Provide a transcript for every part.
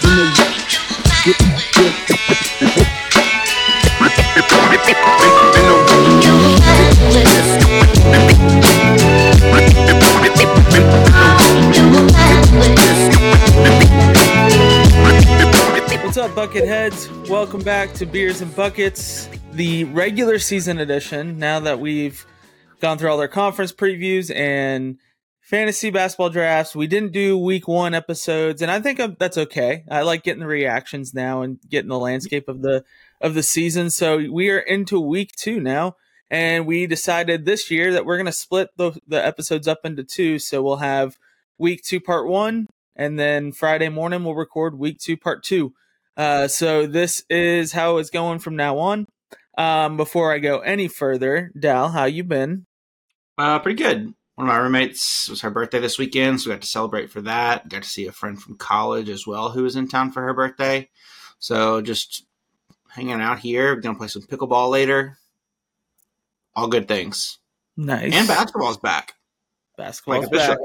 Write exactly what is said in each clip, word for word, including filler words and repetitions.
What's up, Bucketheads? Welcome back to Beers and Buckets, the regular season edition. Now that we've gone through all our conference previews and fantasy basketball drafts, we didn't do week one episodes, and I think that's okay. I like getting the reactions now and getting the landscape of the of the season. So we are into week two now, and we decided this year that we're going to split the, the episodes up into two. So we'll have week two part one, and then Friday morning we'll record week two part two. Uh, so this is how it's going from now on. Um, before I go any further, Dal, how you been? Uh, pretty good. One of my roommates, it was her birthday this weekend, so we got to celebrate for that. Got to see a friend from college as well who was in town for her birthday. So just hanging out here. We're going to play some pickleball later. All good things. Nice. And basketball's back. Basketball's like back.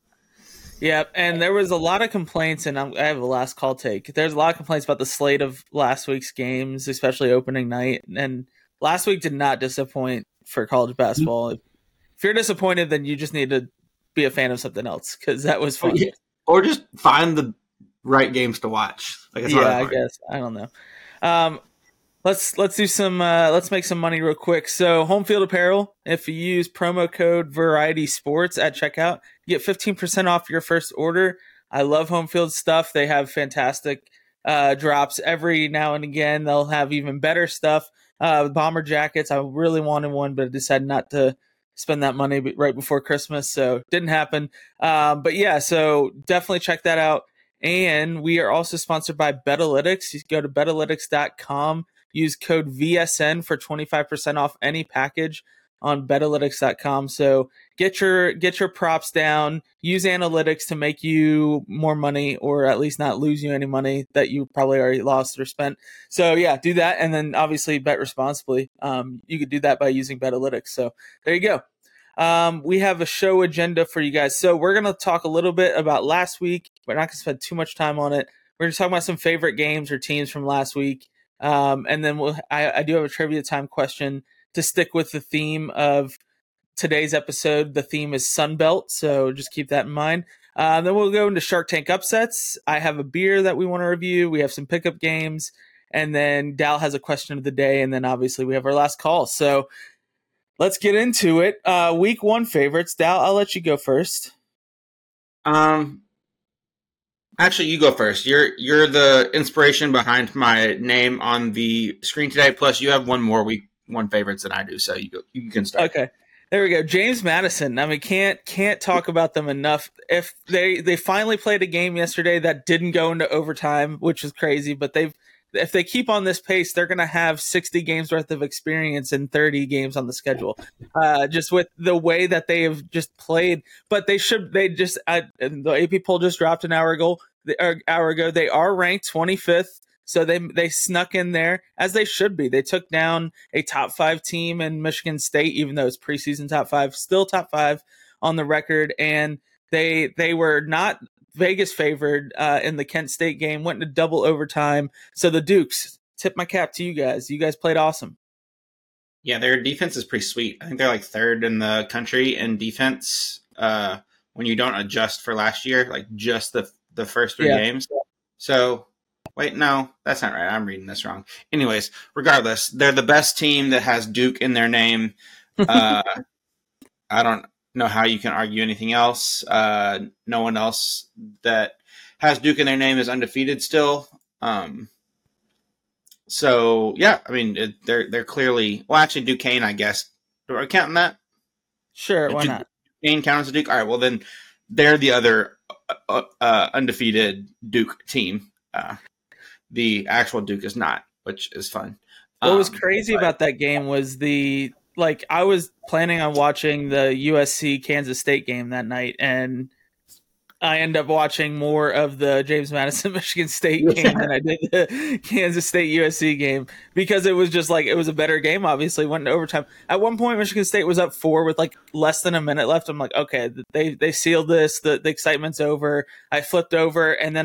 Yep, and there was a lot of complaints, and I'm, I have a last call take. There's a lot of complaints about the slate of last week's games, especially opening night. And last week did not disappoint for college basketball. Mm-hmm. If, if you're disappointed, then you just need to be a fan of something else, because that was fun. Yeah. Or just find the right games to watch. Like it's yeah, not I guess. I don't know. Um, let's let's do some. Uh, let's make some money real quick. So, Home Field Apparel. If you use promo code Variety Sports at checkout, you get fifteen percent off your first order. I love Home Field stuff. They have fantastic uh, drops every now and again. They'll have even better stuff. Uh, bomber jackets. I really wanted one, but I decided not to spend that money right before Christmas, so didn't happen. Um, but yeah, so definitely check that out. And we are also sponsored by Betalytics. You go to betalytics dot com, use code V S N for twenty-five percent off any package on betalytics dot com. So get your get your props down, use analytics to make you more money, or at least not lose you any money that you probably already lost or spent. So yeah, do that, and then obviously bet responsibly. Um, you could do that by using Betalytics. So there you go. Um, we have a show agenda for you guys. So we're going to talk a little bit about last week. We're not going to spend too much time on it. We're going to talk about some favorite games or teams from last week. Um, and then we'll, I, I do have a trivia time question to stick with the theme of today's episode. The theme is Sunbelt, so just keep that in mind. Uh, then we'll go into Shark Tank upsets. I have a beer that we want to review. We have some pickup games. And then Dal has a question of the day. And then obviously we have our last call. So let's get into it. Uh, week one favorites. Dal, I'll let you go first. Um, actually, you go first. You're you're the inspiration behind my name on the screen today. Plus, you have one more week one favorites than I do, so you go. You can start. Okay, there we go. James Madison. I mean, can't can't talk about them enough. If they they finally played a game yesterday that didn't go into overtime, which is crazy, but they've. If they keep on this pace, they're going to have sixty games worth of experience and thirty games on the schedule, uh, just with the way that they have just played. But they should, they just, uh, the A P poll just dropped an hour ago, the hour ago. They are ranked twenty-fifth. So they, they snuck in there as they should be. They took down a top five team in Michigan State, even though it's preseason top five, still top five on the record. And they, they were not Vegas favored uh, in the Kent State game, went into double overtime. So the Dukes, tip my cap to you guys. You guys played awesome. Yeah, their defense is pretty sweet. I think they're like third in the country in defense uh, when you don't adjust for last year, like just the the first three yeah. games. So, wait, no, that's not right. I'm reading this wrong. Anyways, regardless, they're the best team that has Duke in their name. Uh, I don't know how you can argue anything else. Uh, no one else that has Duke in their name is undefeated still. Um, so yeah, I mean it, they're they're clearly well. Actually, Duquesne, I guess. Do I count that? Sure, why not? Duquesne counts as Duke. All right, well then they're the other uh, uh, undefeated Duke team. Uh, the actual Duke is not, which is fun. What um, was crazy but, about that game was the. Like, I was planning on watching the U S C Kansas State game that night, and I end up watching more of the James Madison Michigan State game than I did the Kansas State U S C game, because it was just like, it was a better game, obviously, went into overtime. At one point, Michigan State was up four with like less than a minute left. I'm like, okay, they they sealed this, the, the excitement's over. I flipped over, and then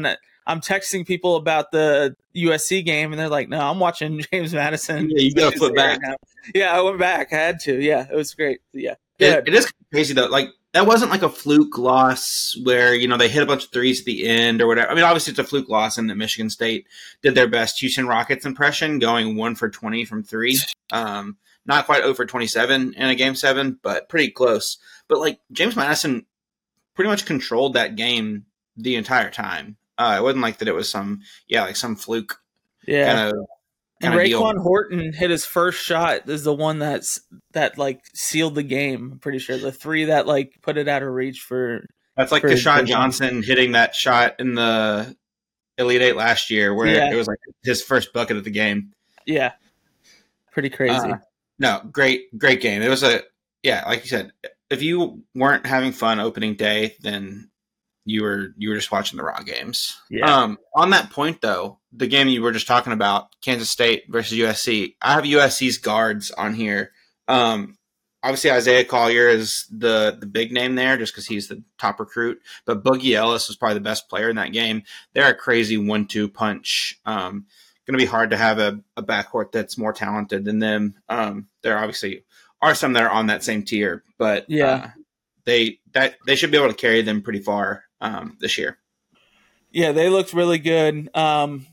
I'm texting people about the U S C game, and they're like, "No, I'm watching James Madison." Yeah, you gotta flip back. Right, yeah, I went back. I had to. Yeah, it was great. Yeah, it, it is crazy though. Like that wasn't like a fluke loss where you know they hit a bunch of threes at the end or whatever. I mean, obviously it's a fluke loss, and that Michigan State did their best Houston Rockets impression, going one for twenty from three. Um, not quite over twenty-seven in a game seven, but pretty close. But like James Madison pretty much controlled that game the entire time. Uh, it wasn't like that. It was some yeah, like some fluke. Yeah. Kind of, and Raekwon Horton hit his first shot is the one that's that like sealed the game. I'm pretty sure the three that like put it out of reach for. That's like Keshad Johnson hitting that shot in the Elite Eight last year, where yeah. it was like his first bucket of the game. Yeah, pretty crazy. Uh, no, great, great game. It was a yeah, like you said. If you weren't having fun opening day, then you were you were just watching the raw games. Yeah. Um, on that point, though, the game you were just talking about, Kansas State versus U S C, I have U S C's guards on here. Um, obviously, Isaiah Collier is the the big name there just because he's the top recruit. But Boogie Ellis was probably the best player in that game. They're a crazy one two punch. Um, going to be hard to have a, a backcourt that's more talented than them. Um, there obviously are some that are on that same tier, but yeah. Uh, they that they should be able to carry them pretty far um, this year. Yeah, they looked really good. Um,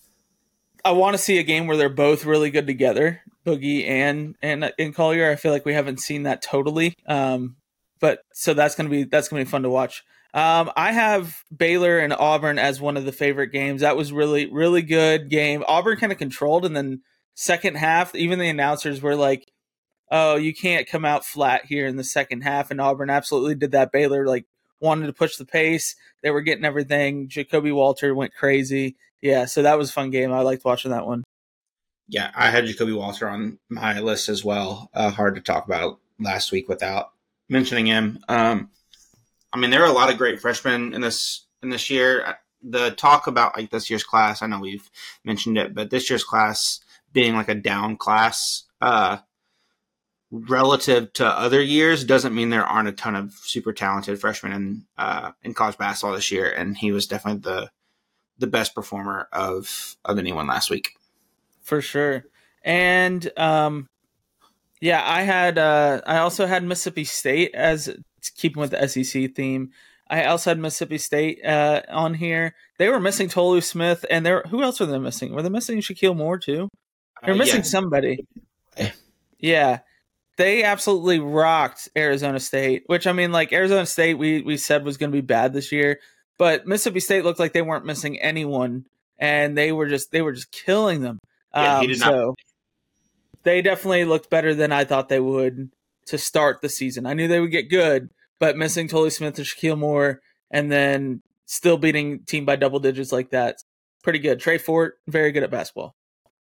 I want to see a game where they're both really good together, Boogie and and and Collier. I feel like we haven't seen that totally, um, but so that's gonna be that's gonna be fun to watch. Um, I have Baylor and Auburn as one of the favorite games. That was really really good game. Auburn kind of controlled, and then second half, even the announcers were like, oh, you can't come out flat here in the second half. And Auburn absolutely did that. Baylor like wanted to push the pace. They were getting everything. Jacoby Walter went crazy. Yeah, so that was a fun game. I liked watching that one. Yeah, I had Jacoby Walter on my list as well. Uh, hard to talk about last week without mentioning him. Um, I mean, there are a lot of great freshmen in this in this year. The talk about like this year's class, I know we've mentioned it, but this year's class being like a down class, uh, relative to other years doesn't mean there aren't a ton of super talented freshmen in uh, in college basketball this year, and he was definitely the the best performer of of anyone last week, for sure. And um, yeah, I had uh, I also had Mississippi State as keeping with the S E C theme. I also had Mississippi State uh, on here. They were missing Tolu Smith, and there who else were they missing? Were they missing Shaquille Moore too? They're missing uh, yeah. somebody. Yeah. They absolutely rocked Arizona State, which, I mean, like, Arizona State we, we said was going to be bad this year, but Mississippi State looked like they weren't missing anyone, and they were just they were just killing them. Yeah, um, he did so not. They definitely looked better than I thought they would to start the season. I knew they would get good, but missing Tolu Smith and Shaquille Moore and then still beating team by double digits like that, pretty good. Trey Fort, very good at basketball.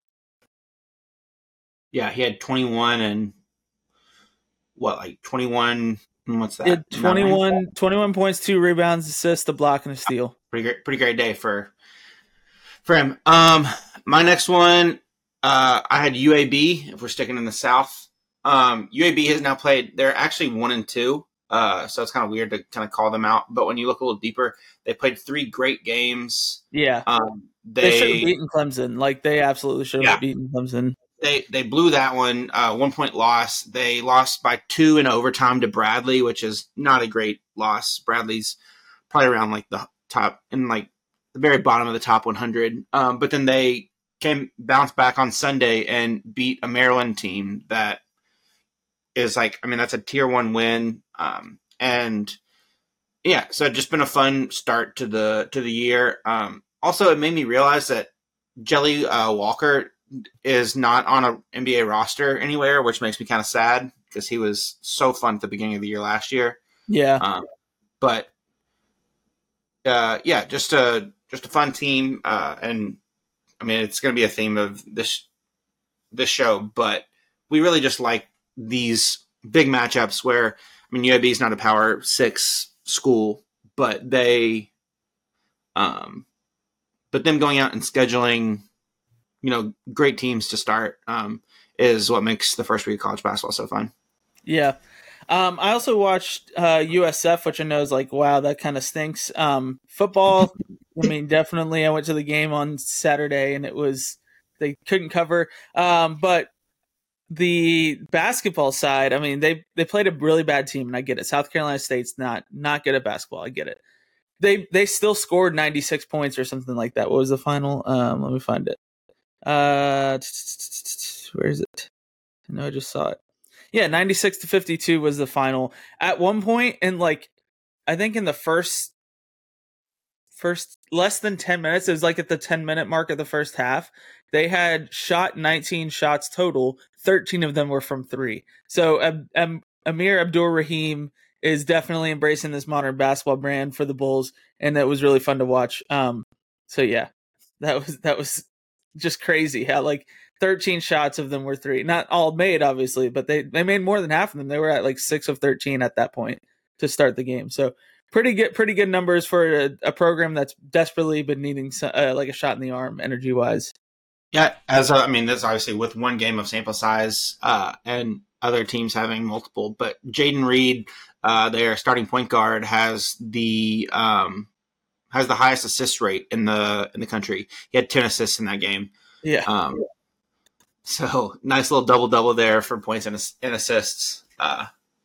Yeah, he had twenty-one and what, like twenty-one, what's that? twenty-one, twenty-one points, two rebounds, assists, a block, and a steal. Pretty great, pretty great day for for him. Um, my next one, uh, I had U A B, if we're sticking in the South. Um, U A B has now played, they're actually one and two, uh, so it's kind of weird to kind of call them out, but when you look a little deeper, they played three great games. Yeah. Um, they, they should have beaten Clemson. Like, they absolutely should have yeah. beaten Clemson. They they blew that one, uh, one point loss. They lost by two in overtime to Bradley, which is not a great loss. Bradley's probably around like the top, in like the very bottom of the top one hundred. Um, but then they came bounced back on Sunday and beat a Maryland team that is like, I mean, that's a tier one win. Um, and yeah, so it's just been a fun start to the to the year. Um, also, it made me realize that Jelly uh, Walker is not on an N B A roster anywhere, which makes me kind of sad because he was so fun at the beginning of the year last year. Yeah. Um, but uh, yeah, just a just a fun team, uh, and I mean it's going to be a theme of this this show. But we really just like these big matchups where, I mean, U A B is not a Power Six school, but they, um, but them going out and scheduling, you know, great teams to start um, is what makes the first week of college basketball so fun. Yeah. Um, I also watched uh, U S F, which I know is like, wow, that kind of stinks. Um, football I mean, definitely. I went to the game on Saturday, and it was they couldn't cover. Um, but the basketball side, I mean, they they played a really bad team, and I get it. South Carolina State's not not good at basketball. I get it. They they still scored ninety-six points or something like that. What was the final? Um, let me find it. Uh, where is it? No, I just saw it. Yeah, ninety-six to fifty-two was the final. At one point, and like, I think in the first first less than ten minutes, it was like at the ten minute mark of the first half, they had shot nineteen shots total. thirteen of them were from three. So um, um, Amir Abdur-Rahim is definitely embracing this modern basketball brand for the Bulls, and that was really fun to watch. Um, so yeah, that was that was just crazy how like thirteen shots of them were three. Not all made, obviously, but they, they made more than half of them. They were at like six of thirteen at that point to start the game. So pretty good, pretty good numbers for a, a program that's desperately been needing uh, like a shot in the arm, energy wise. Yeah, as uh, I mean, this obviously with one game of sample size uh, and other teams having multiple. But Jaden Reed, uh, their starting point guard, has the um, has the highest assist rate in the in the country. He had ten assists in that game. Yeah. Um, so nice little double double there for points and, and assists. Uh,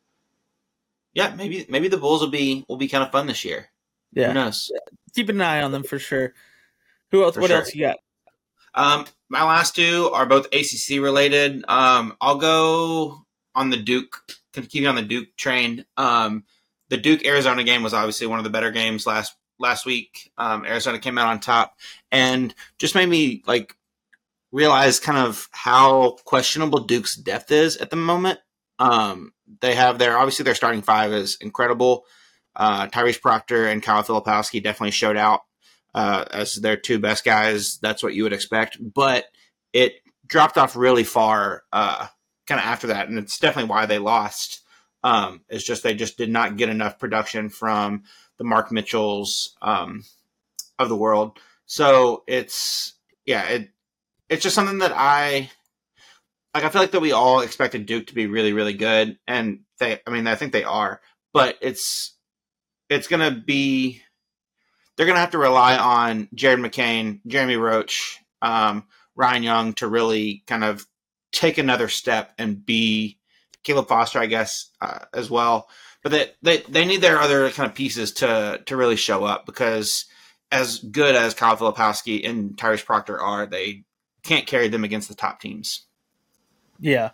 yeah, maybe maybe the Bulls will be will be kind of fun this year. Yeah. Who knows? Keep an eye on them for sure. Who else? For what sure. else you got? Um, my last two are both A C C related. Um, I'll go on the Duke, keeping on the Duke train. Um, the Duke Arizona game was obviously one of the better games last last week. Um, Arizona came out on top, and just made me like realize kind of how questionable Duke's depth is at the moment. Um, they have their obviously their starting five is incredible. Uh, Tyrese Proctor and Kyle Filipowski definitely showed out. Uh, as their two best guys, that's what you would expect. But it dropped off really far uh, kind of after that, and it's definitely why they lost. Um, it's just they just did not get enough production from the Mark Mitchells um, of the world. So it's, yeah, it it's just something that I – like I feel like that we all expected Duke to be really, really good, and they – I mean, I think they are. But it's it's going to be – they're going to have to rely on Jared McCain, Jeremy Roach, um, Ryan Young to really kind of take another step and be Caleb Foster, I guess, uh, as well. But they, they they need their other kind of pieces to to really show up, because as good as Kyle Filipowski and Tyrese Proctor are, they can't carry them against the top teams. Yeah.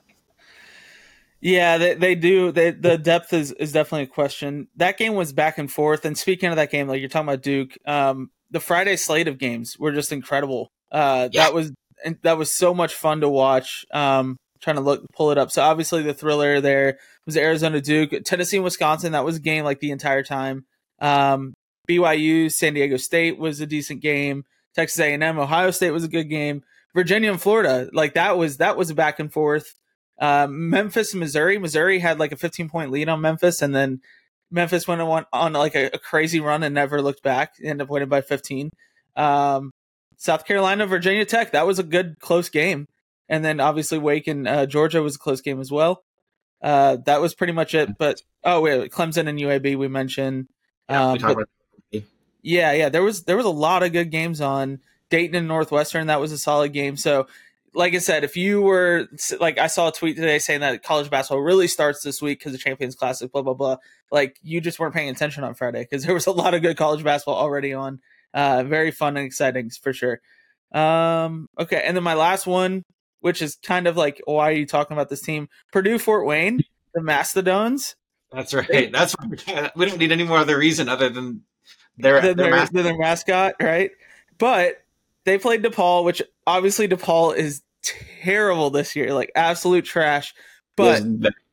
Yeah, they, they do. They, the depth is, is definitely a question. That game was back and forth. And speaking of that game, like you're talking about Duke, um, the Friday slate of games were just incredible. Uh, Yeah. That was that was so much fun to watch. Um, trying to look pull it up. So obviously the thriller there was Arizona Duke, Tennessee and Wisconsin. That was a game like the entire time. Um, B Y U San Diego State was a decent game. Texas A and M Ohio State was a good game. Virginia and Florida, like that was that was a back and forth. Uh, Memphis, Missouri. Missouri had like a fifteen point lead on Memphis, and then Memphis went on, on like a, a crazy run and never looked back. Ended up winning by fifteen. Um, South Carolina, Virginia Tech. That was a good close game, and then obviously Wake and uh, Georgia was a close game as well. Uh, that was pretty much it. But oh wait, Clemson and U A B we mentioned. Yeah, um, we talked but, about yeah, yeah. There was there was a lot of good games on. Dayton and Northwestern. That was a solid game. So. Like I said, if you were like, I saw a tweet today saying that college basketball really starts this week because of Champions Classic, blah, blah, blah. Like you just weren't paying attention on Friday because there was a lot of good college basketball already on. Uh, very fun and exciting for sure. Um, okay. And then my last one, which is kind of like, why are you talking about this team? Purdue Fort Wayne, the Mastodons. That's right. They, That's we don't need any more other reason other than their, than their, their, than their mascot, right? But they played DePaul, which obviously DePaul is terrible this year, like absolute trash. But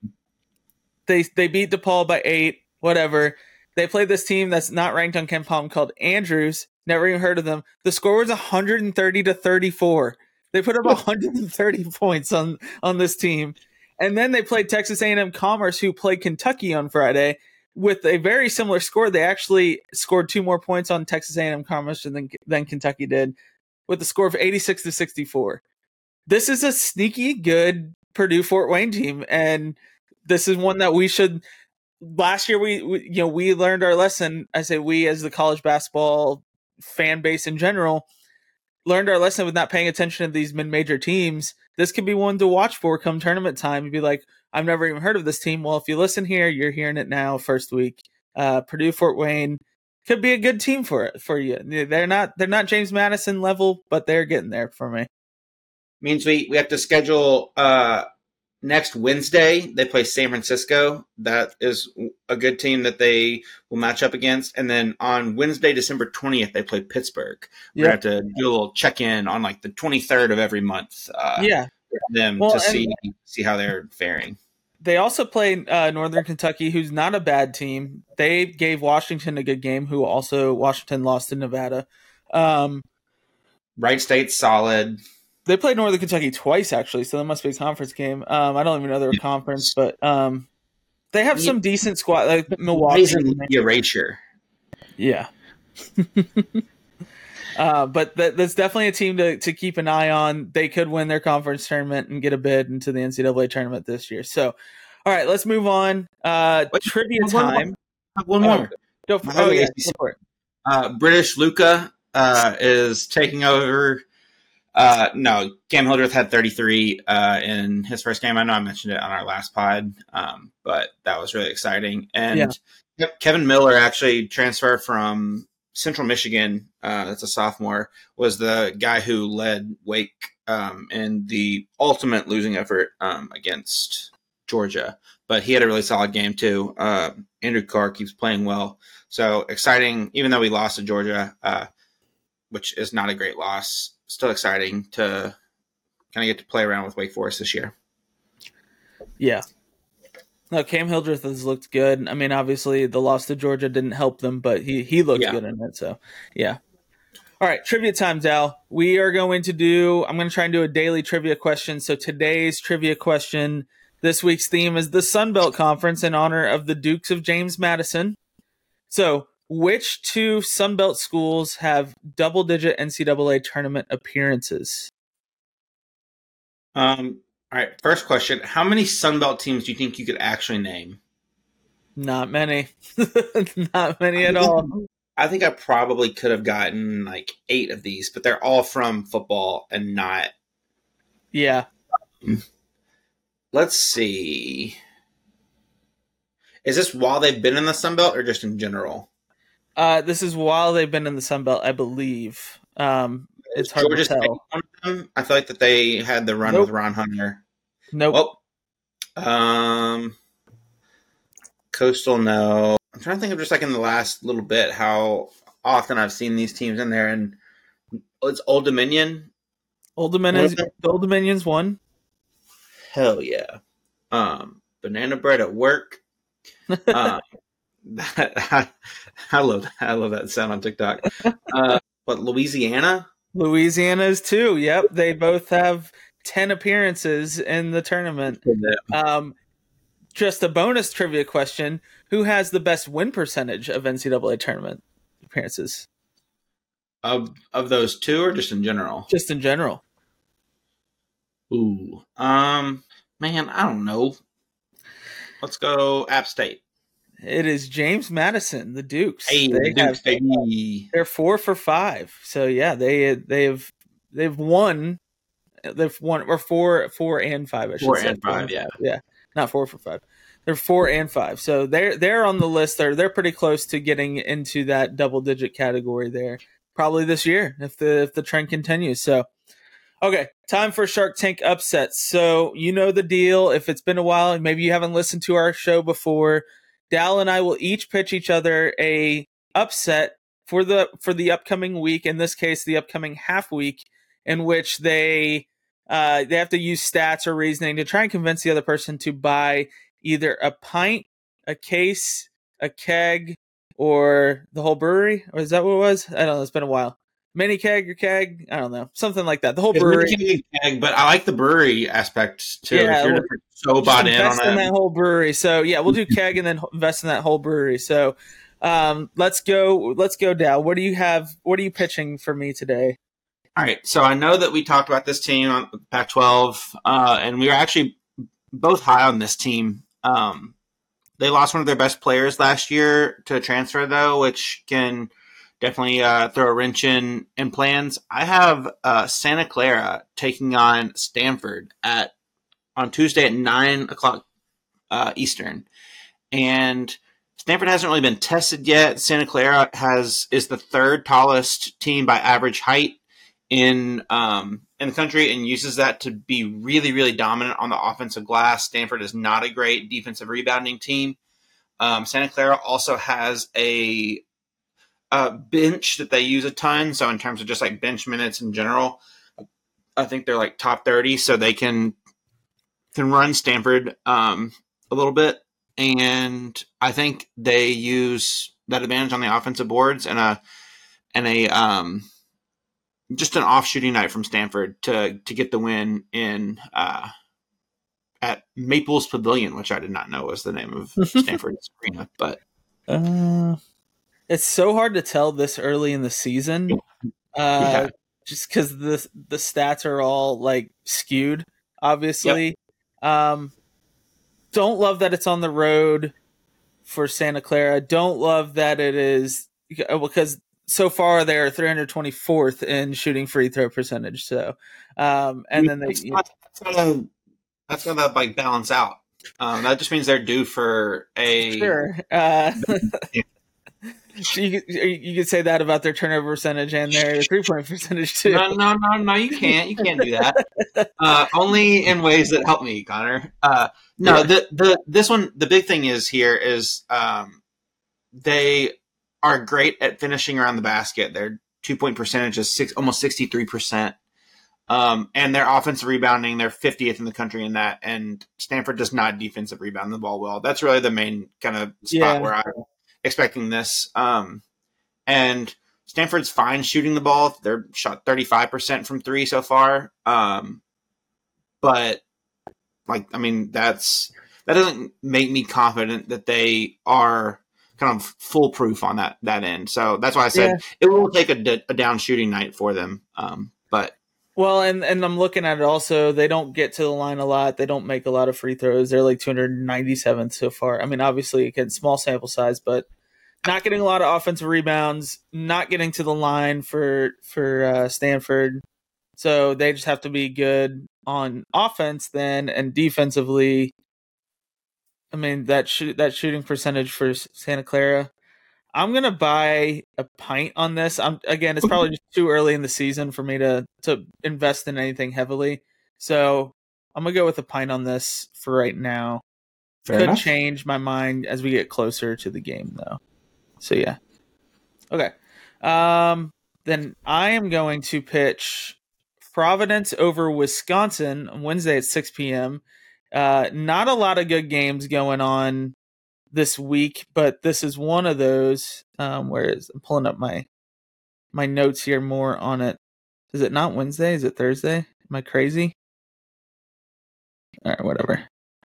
they they beat DePaul by eight, whatever. They played this team that's not ranked on KenPom called Andrews. Never even heard of them. The score was one hundred thirty to thirty-four. They put up one hundred thirty points on, on this team. And then they played Texas A and M Commerce, who played Kentucky on Friday, with a very similar score. They actually scored two more points on Texas A and M Commerce than, than Kentucky did, with a score of eighty-six to sixty-four. This is a sneaky good Purdue Fort Wayne team, and this is one that we should. Last year, we, we you know we learned our lesson. I say we as the college basketball fan base in general, learned our lesson with not paying attention to these mid-major teams. This could be one to watch for come tournament time. You'd be like, I've never even heard of this team. Well, if you listen here, you're hearing it now. First week, uh, Purdue Fort Wayne could be a good team for it for you. They're not they're not James Madison level, but they're getting there for me. Means we we have to schedule. Uh, Next Wednesday, they play San Francisco. That is a good team that they will match up against. And then on Wednesday, December twentieth, they play Pittsburgh. We're yep. going to have to do a little check-in on like the twenty-third of every month. Uh, yeah. For them well, to see see how they're faring. They also play uh, Northern Kentucky, who's not a bad team. They gave Washington a good game, who also Washington lost to Nevada. Um, Wright State's solid. They played Northern Kentucky twice, actually, so that must be a conference game. Um, I don't even know they're a conference, but um, they have some decent squad, like Milwaukee. Erasure. Yeah. uh, but that, that's definitely a team to, to keep an eye on. They could win their conference tournament and get a bid into the N C double A tournament this year. So, all right, let's move on. Uh, Wait, trivia one time. More. One more. Oh, go for, oh, yeah, go for it. Uh, British Luca uh, is taking over. Uh, no, Cam Hildreth had thirty-three uh, in his first game. I know I mentioned it on our last pod, um, but that was really exciting. And yeah. Kevin Miller actually transferred from Central Michigan. Uh, that's a sophomore. Was the guy who led Wake um, in the ultimate losing effort um, against Georgia. But he had a really solid game too. Uh, Andrew Carr keeps playing well, so exciting. Even though we lost to Georgia, uh, which is not a great loss. Still exciting to kind of get to play around with Wake Forest this year. Yeah. No, Cam Hildreth has looked good. I mean, obviously the loss to Georgia didn't help them, but he, he looked yeah. good in it. So, yeah. All right, trivia time, Dal. We are going to do – I'm going to try and do a daily trivia question. So today's trivia question, this week's theme is the Sun Belt Conference in honor of the Dukes of James Madison. So – which two Sun Belt schools have double-digit N C double A tournament appearances? Um. All right. First question: how many Sun Belt teams do you think you could actually name? Not many. Not many at all. I think I probably could have gotten like eight of these, but they're all from football and not. Yeah. Let's see. Is this while they've been in the Sun Belt or just in general? Uh, this is while they've been in the Sun Belt, I believe. Um, it's hard Georgia to tell. One of them? I feel like that they had the run nope. with Ron Hunter. Nope. Oh. Um, Coastal, no. I'm trying to think of just like in the last little bit how often I've seen these teams in there. And it's Old Dominion. Old Dominion's, Old Dominion's one. Hell yeah. Um, Banana Bread at Work. Um, That, I, I love that. I love that sound on TikTok. Uh, but Louisiana, Louisiana's too. Yep, they both have ten appearances in the tournament. Um, just a bonus trivia question: who has the best win percentage of N C double A tournament appearances? Of of those two, or just in general? Just in general. Ooh, um, man, I don't know. Let's go App State. It is James Madison, the Dukes. Hey, they the Dukes, have, baby. They're four for five. So yeah, they they've they've won. They've won or four four and five. I should four say. and five, yeah, yeah, not four for five. They're four and five. So they're they're on the list. They're they're pretty close to getting into that double digit category there. Probably this year if the if the trend continues. So. Okay, time for Shark Tank upsets. So you know the deal. If it's been a while and maybe you haven't listened to our show before, Dal and I will each pitch each other a upset for the for the upcoming week. In this case, the upcoming half week, in which they uh, they have to use stats or reasoning to try and convince the other person to buy either a pint, a case, a keg, or the whole brewery. Or is that what it was? I don't know. It's been a while. Mini keg or keg? I don't know. Something like that. The whole it's brewery. Keg, but I like the brewery aspect too. Yeah, if you're we'll, so bought in on in that whole brewery. So yeah, we'll do keg and then invest in that whole brewery. So um, let's go. Let's go, Dal. What do you have? What are you pitching for me today? All right. So I know that we talked about this team on Pac twelve, uh, and we were actually both high on this team. Um, they lost one of their best players last year to transfer, though, which can definitely uh, throw a wrench in in plans. I have uh, Santa Clara taking on Stanford at on Tuesday at nine o'clock uh, Eastern, and Stanford hasn't really been tested yet. Santa Clara has is the third tallest team by average height in um, in the country and uses that to be really, really dominant on the offensive glass. Stanford is not a great defensive rebounding team. Um, Santa Clara also has a, a bench that they use a ton. So in terms of just like bench minutes in general, I think they're like top thirty, so they can can run Stanford um, a little bit. And I think they use that advantage on the offensive boards and a and a um, just an off shooting night from Stanford to to get the win in uh, at Maples Pavilion, which I did not know was the name of Stanford's arena. But uh, it's so hard to tell this early in the season, uh, yeah. just because the the stats are all like skewed. Obviously, yep. um, don't love that it's on the road for Santa Clara. Don't love that it is because so far they're three hundred twenty-fourth in shooting free throw percentage. So, um, and then they that's, not, that's gonna that's gonna like balance out. Um, that just means they're due for a sure. Uh, you could, you could say that about their turnover percentage and their three point percentage too. No, no, no, no. You can't. You can't do that. Uh, only in ways that help me, Connor. Uh, no, yeah. the the this one. The big thing is here is um, they are great at finishing around the basket. Their two point percentage is six, almost sixty three percent. Um, and their offensive rebounding, they're fiftieth in the country in that. And Stanford does not defensive rebound the ball well. That's really the main kind of spot yeah. where I'm expecting this. Um, and Stanford's fine shooting the ball. They're shot thirty-five percent from three so far. Um, but like, I mean, that's, that doesn't make me confident that they are kind of foolproof on that, that end. So that's why I said yeah. it will take a, a down shooting night for them. Um, but, Well, and, and I'm looking at it also. They don't get to the line a lot. They don't make a lot of free throws. They're like two hundred ninety-seventh so far. I mean, obviously, again, small sample size, but not getting a lot of offensive rebounds, not getting to the line for for uh, Stanford. So they just have to be good on offense then, and defensively. I mean, that sh- that shooting percentage for Santa Clara. I'm gonna buy a pint on this. I'm again, it's probably just too early in the season for me to to invest in anything heavily. So I'm gonna go with a pint on this for right now. Fair Could enough. Change my mind as we get closer to the game, though. So yeah, okay. Um, then I am going to pitch Providence over Wisconsin on Wednesday at six p.m. Uh, not a lot of good games going on this week, but this is one of those. Um, where is I'm pulling up my my notes here more on it. Is it not Wednesday? Is it Thursday? Am I crazy? All right, whatever.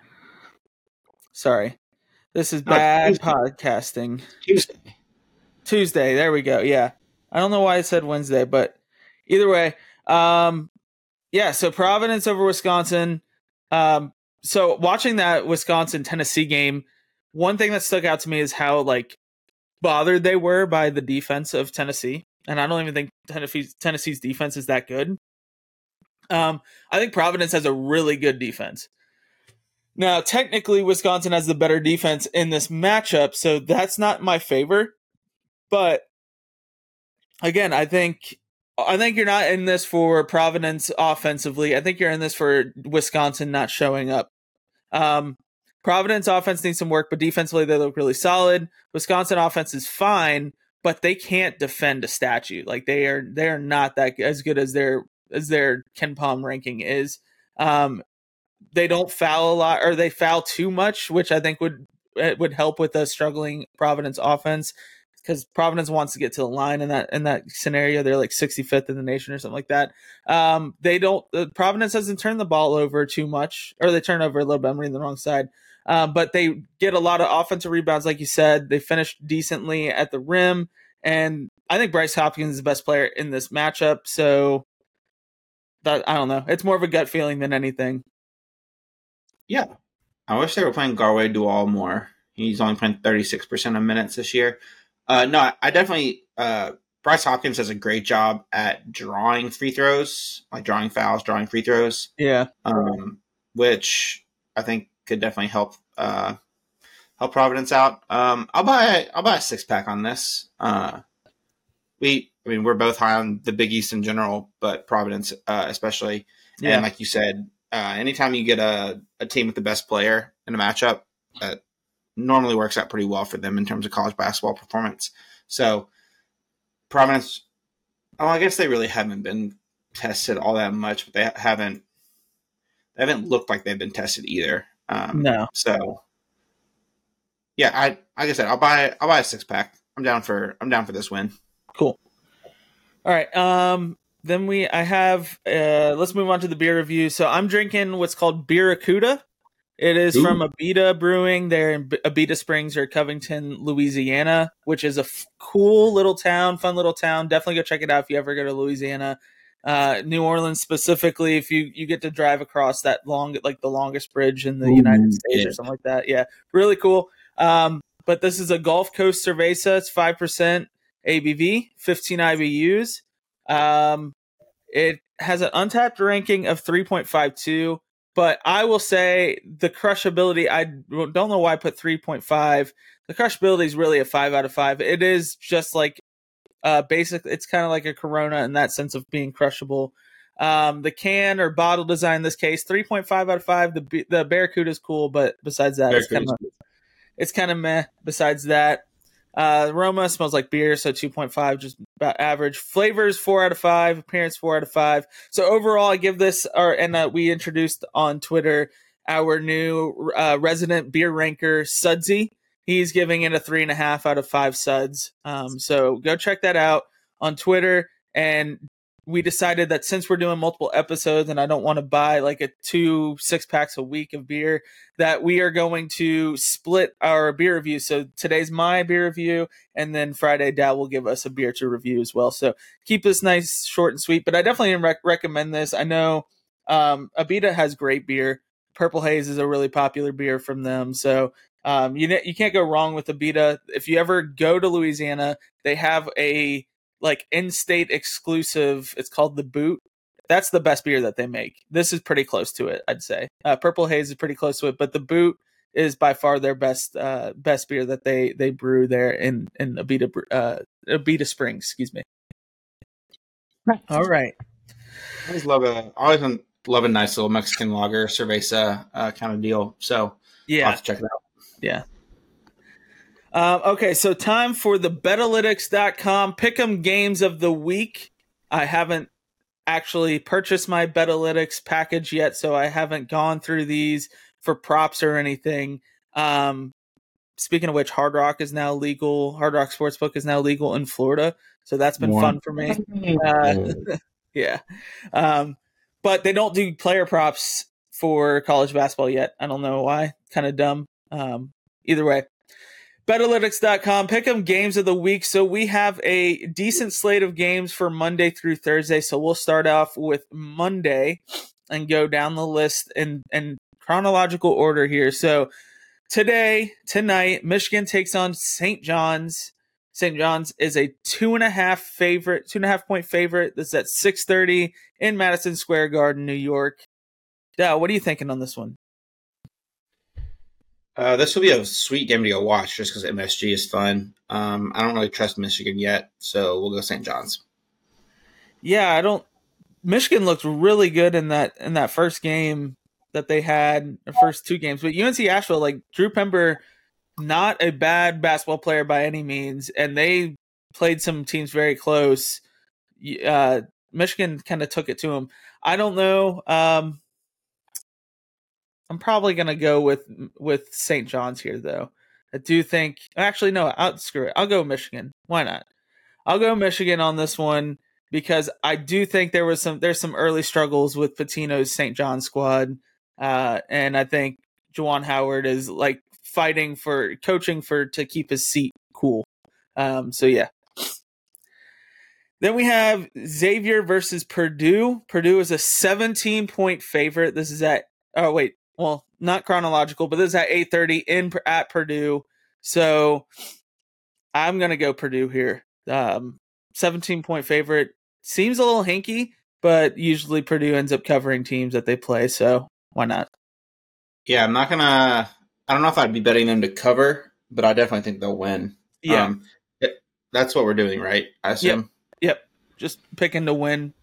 Sorry, this is bad oh, podcasting. Tuesday. Tuesday. There we go. Yeah, I don't know why I said Wednesday, but either way, um, yeah. So Providence over Wisconsin. Um, so watching that Wisconsin Tennessee game. One thing that stuck out to me is how like bothered they were by the defense of Tennessee, and I don't even think Tennessee's, Tennessee's defense is that good. Um, I think Providence has a really good defense. Now, technically, Wisconsin has the better defense in this matchup, so that's not my favor. But again, I think I think you're not in this for Providence offensively. I think you're in this for Wisconsin not showing up. Um, Providence offense needs some work, but defensively they look really solid. Wisconsin offense is fine, but they can't defend a statue. Like they are, they are not that as good as their as their KenPom ranking is. Um, they don't foul a lot, or they foul too much, which I think would would help with a struggling Providence offense because Providence wants to get to the line in that in that scenario. They're like sixty-fifth in the nation or something like that. Um, they don't. Uh, Providence doesn't turn the ball over too much, or they turn over a little bit. I'm reading the wrong side. Um, but they get a lot of offensive rebounds, like you said. They finish decently at the rim, and I think Bryce Hopkins is the best player in this matchup. So that I don't know. It's more of a gut feeling than anything. Yeah, I wish they were playing Garway Dual more. He's only playing thirty-six percent of minutes this year. Uh, no, I definitely uh, Bryce Hopkins does a great job at drawing free throws, like drawing fouls, drawing free throws. Yeah. Um, which I think could definitely help uh, help Providence out. Um, I'll buy I'll buy a six pack on this. Uh, we I mean we're both high on the Big East in general, but Providence uh, especially. Yeah. And like you said, uh, anytime you get a, a team with the best player in a matchup, that normally works out pretty well for them in terms of college basketball performance. So Providence, oh, I guess they really haven't been tested all that much, but they haven't they haven't looked like they've been tested either. Um, no. So yeah, I like I said, I'll buy I'll buy a six pack. I'm down for I'm down for this win. Cool. All right. Um. Then we I have uh. Let's move on to the beer review. So I'm drinking what's called Beeracuda. It is Ooh. from Abita Brewing. They're in Abita Springs or Covington, Louisiana, which is a f- cool little town, fun little town. Definitely go check it out if you ever go to Louisiana. Uh, New Orleans specifically, if you, you get to drive across that long, like the longest bridge in the Ooh, United States yeah. or something like that. Yeah, really cool. Um, but this is a Gulf Coast Cerveza. It's five percent A B V, fifteen I B Us. Um, it has an untapped ranking of three point five two. But I will say the crushability, I don't know why I put three point five. The crushability is really a five out of five. It is just like uh, basic. It's kind of like a Corona in that sense of being crushable. Um, the can or bottle design in this case, three point five out of five. The the Beeracuda is cool, but besides that, it's kind of it's kind of meh. Besides that, uh, aroma smells like beer, so two point five, just about average. Flavors four out of five. Appearance four out of five. So overall, I give this. Or and uh, we introduced on Twitter our new uh, resident beer ranker, Sudsy. He's giving it a three and a half out of five suds. Um, so go check that out on Twitter. And we decided that since we're doing multiple episodes and I don't want to buy like a two six packs a week of beer, that we are going to split our beer review. So today's my beer review, and then Friday Dad will give us a beer to review as well. So keep this nice, short, and sweet. But I definitely rec- recommend this. I know um, Abita has great beer. Purple Haze is a really popular beer from them. So um, you you can't go wrong with Abita. If you ever go to Louisiana, they have a like in-state exclusive. It's called the Boot. That's the best beer that they make. This is pretty close to it, I'd say. Uh, Purple Haze is pretty close to it, but the Boot is by far their best uh, best beer that they they brew there in in Abita uh, Abita Springs. Excuse me. Right. All right. I always love a I always love a nice little Mexican lager cerveza uh, kind of deal. So yeah, I'll have to check it out. Yeah. Um, okay, so time for the Betalytics dot com Pick'em Games of the Week. I haven't actually purchased my Betalytics package yet, so I haven't gone through these for props or anything. Um, speaking of which, Hard Rock is now legal. Hard Rock Sportsbook is now legal in Florida, so that's been More. fun for me. Uh, yeah. Um, but they don't do player props for college basketball yet. I don't know why. Kind of dumb. Um, either way. Betalytics dot com, pick 'em games of the week. So we have a decent slate of games for Monday through Thursday. So we'll start off with Monday and go down the list in, in chronological order here. So today, tonight, Michigan takes on Saint John's. Saint John's is a two and a half favorite, two and a half point favorite. This is at six thirty in Madison Square Garden, New York. Dow, what are you thinking on this one? Uh, this will be a sweet game to go watch just because M S G is fun. Um, I don't really trust Michigan yet, so we'll go Saint John's. Yeah, I don't. Michigan looked really good in that in that first game that they had, the first two games. But U N C Asheville, like Drew Pember, not a bad basketball player by any means, and they played some teams very close. Uh, Michigan kind of took it to them. I don't know. Um, I'm probably gonna go with with Saint John's here, though. I do think. Actually, no. I'll screw it. I'll go Michigan. Why not? I'll go Michigan on this one because I do think there was some there's some early struggles with Pitino's Saint John squad, uh, and I think Juwan Howard is like fighting for coaching for to keep his seat cool. Um, so yeah. Then we have Xavier versus Purdue. Purdue is a seventeen point favorite. This is at oh wait. Well, not chronological, but this is at eight thirty in at Purdue. So I'm going to go Purdue here. Um, seventeen point favorite seems a little hinky, but usually Purdue ends up covering teams that they play, so why not? Yeah, I'm not gonna. I don't know if I'd be betting them to cover, but I definitely think they'll win. Yeah, um, it, that's what we're doing, right? I assume. Yep, yep. Just picking to win.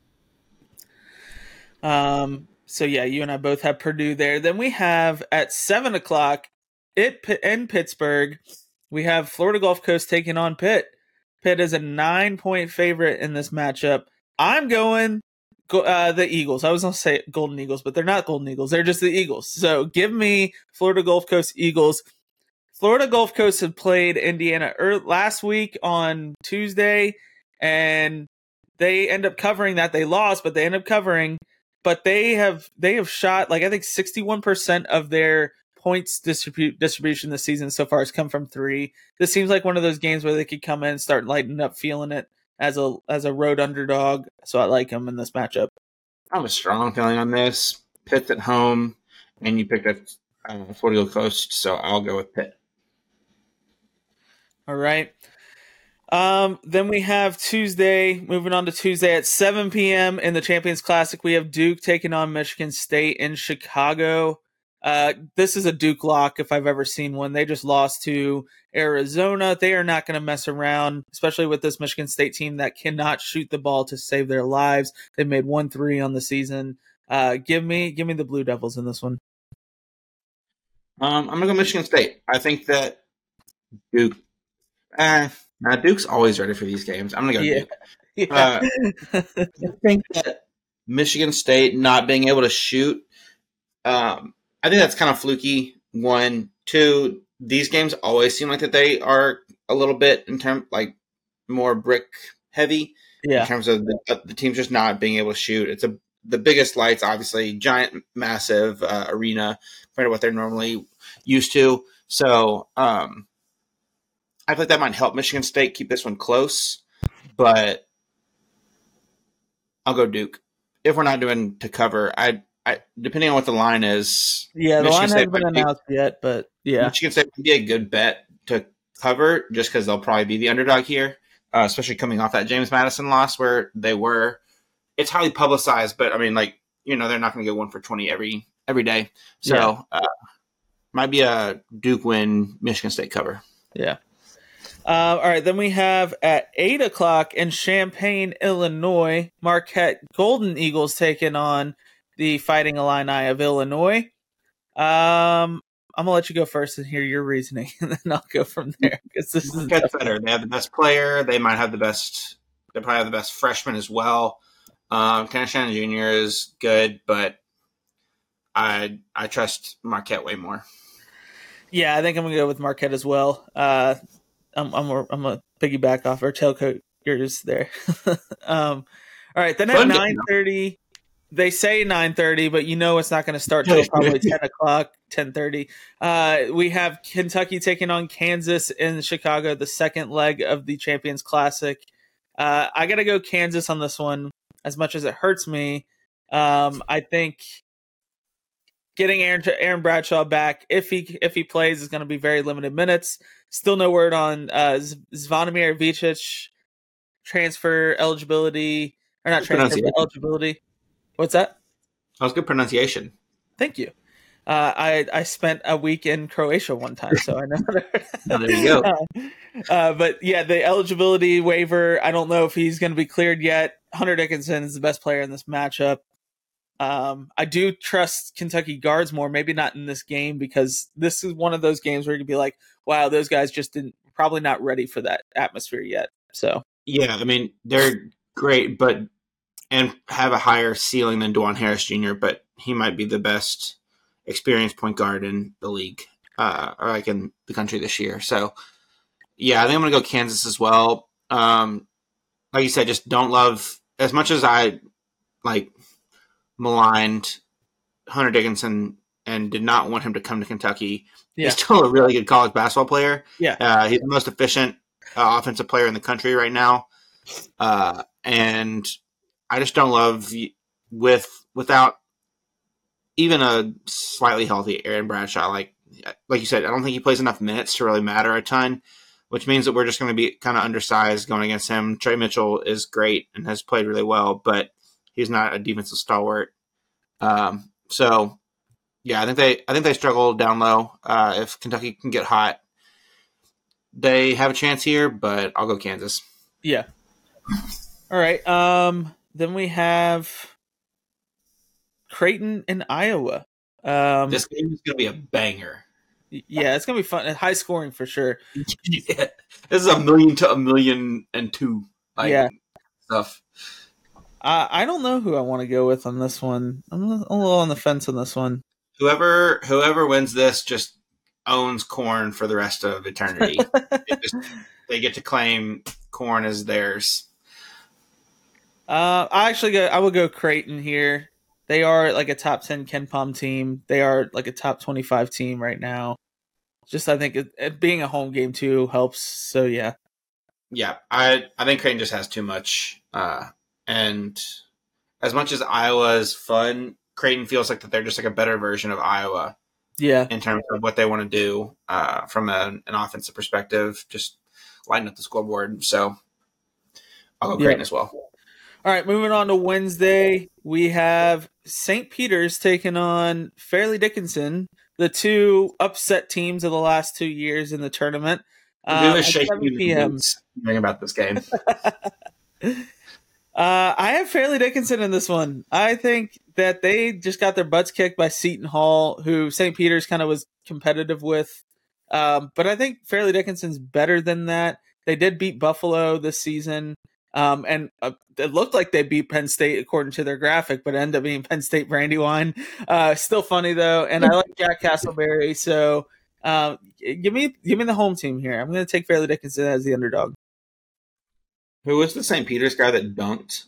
Um. So yeah, you and I both have Purdue there. Then we have at seven o'clock, it in Pittsburgh. We have Florida Gulf Coast taking on Pitt. Pitt is a nine-point favorite in this matchup. I'm going uh, the Eagles. I was going to say Golden Eagles, but they're not Golden Eagles. They're just the Eagles. So give me Florida Gulf Coast Eagles. Florida Gulf Coast had played Indiana early, last week on Tuesday, and they end up covering that. They lost, but they end up covering. But they have they have shot, like, I think sixty-one percent of their points distribute, distribution this season so far has come from three. This seems like one of those games where they could come in and start lighting up, feeling it as a as a road underdog. So I like them in this matchup. I have a strong feeling on this. Pitt's at home, and you picked up uh, Florida Gulf Coast, so I'll go with Pitt. All right. Um, then we have Tuesday, moving on to Tuesday at seven p.m. in the Champions Classic. We have Duke taking on Michigan State in Chicago. Uh, this is a Duke lock if I've ever seen one. They just lost to Arizona. They are not going to mess around, especially with this Michigan State team that cannot shoot the ball to save their lives. They made one three on the season. Uh, give me, give me the Blue Devils in this one. Um, I'm gonna go Michigan State. I think that Duke. Eh, now Duke's always ready for these games. I'm gonna go yeah. Duke. Yeah. Uh, I think that Michigan State not being able to shoot. Um, I think that's kind of fluky. One, two. These games always seem like that they are a little bit in term like more brick heavy. Yeah. In terms of the, the teams just not being able to shoot. It's a the biggest lights, obviously, giant, massive uh, arena compared to what they're normally used to. So um, I feel like that might help Michigan State keep this one close, but I'll go Duke. If we're not doing to cover, I, I depending on what the line is. Yeah, the Michigan line State hasn't been announced be, yet, but yeah. Michigan State would be a good bet to cover just because they'll probably be the underdog here, uh, especially coming off that James Madison loss where they were. It's highly publicized, but I mean, like, you know, they're not going to go one for twenty every every day. So, yeah. uh, might be a Duke win, Michigan State cover. Yeah. Uh, all right, then we have at eight o'clock in Champaign, Illinois, Marquette Golden Eagles taking on the Fighting Illini of Illinois. Um, I'm gonna let you go first and hear your reasoning, and then I'll go from there. Because this Marquette's is better. They have the best player. They might have the best. They probably have the best freshman as well. Um, Kenneth Shannon Junior is good, but I I trust Marquette way more. Yeah, I think I'm gonna go with Marquette as well. Uh, I'm I'm a, I'm a piggyback off our tailcoat yours there. um, all right, then at nine thirty, they say nine thirty, but you know it's not going to start till probably ten o'clock, ten thirty. Uh, we have Kentucky taking on Kansas in Chicago, the second leg of the Champions Classic. Uh, I got to go Kansas on this one. As much as it hurts me, um, I think getting Aaron Aaron Bradshaw back, if he if he plays, is going to be very limited minutes. Still no word on uh, Zvonimir Vicic transfer eligibility, or not transfer but eligibility. What's that? That was good pronunciation. Thank you. Uh, I I spent a week in Croatia one time, so I know. Oh, there you go. Uh, uh, but yeah, the eligibility waiver, I don't know if he's going to be cleared yet. Hunter Dickinson is the best player in this matchup. Um, I do trust Kentucky guards more, maybe not in this game, because this is one of those games where you can be like, wow, those guys just didn't, probably not ready for that atmosphere yet. So yeah, I mean, they're great, but and have a higher ceiling than Dwan Harris Junior, but he might be the best experienced point guard in the league, uh, or like in the country this year. So yeah, I think I'm going to go Kansas as well. Um, like you said, just don't love, as much as I like maligned Hunter Dickinson and did not want him to come to Kentucky. Yeah. He's still a really good college basketball player. Yeah, uh, he's the most efficient uh, offensive player in the country right now, uh, and I just don't love with without even a slightly healthy Aaron Bradshaw. Like like you said, I don't think he plays enough minutes to really matter a ton. which means that we're just going to be kind of undersized going against him. Trey Mitchell is great and has played really well, but he's not a defensive stalwart. Um, so, yeah, I think they I think they struggle down low. Uh, if Kentucky can get hot, they have a chance here, but I'll go Kansas. Yeah. All right. Um, then we have Creighton and Iowa. Um, this game is going to be a banger. Yeah, it's going to be fun. High scoring for sure. Yeah. This is a million to a million and two like, yeah. stuff. Uh, I don't know who I want to go with on this one. I'm a little on the fence on this one. Whoever whoever wins this just owns Corn for the rest of eternity. It just, they get to claim Corn as theirs. Uh, I actually go. I will go Creighton here. They are like a top ten KenPom team. They are like a top twenty-five team right now. Just I think it, it being a home game too helps. So yeah, yeah. I I think Creighton just has too much. Uh, and as much as Iowa is fun, Creighton feels like that they're just like a better version of Iowa. Yeah, in terms of what they want to do uh, from a, an offensive perspective, just lighten up the scoreboard. So I'll go Creighton yeah. as well. All right, moving on to Wednesday, we have Saint Peter's taking on Fairleigh Dickinson, the two upset teams of the last two years in the tournament. Um, at seven p.m. about this game. uh, I have Fairleigh Dickinson in this one. I think that they just got their butts kicked by Seton Hall, who Saint Peter's kind of was competitive with. Um, but I think Fairleigh Dickinson's better than that. They did beat Buffalo this season. Um, and uh, it looked like they beat Penn State according to their graphic, but it ended up being Penn State Brandywine. Uh, still funny though, and I like Jack Castleberry. So uh, give me give me the home team here. I'm going to take Fairleigh Dickinson as the underdog. Who was the Saint Peter's guy that dunked?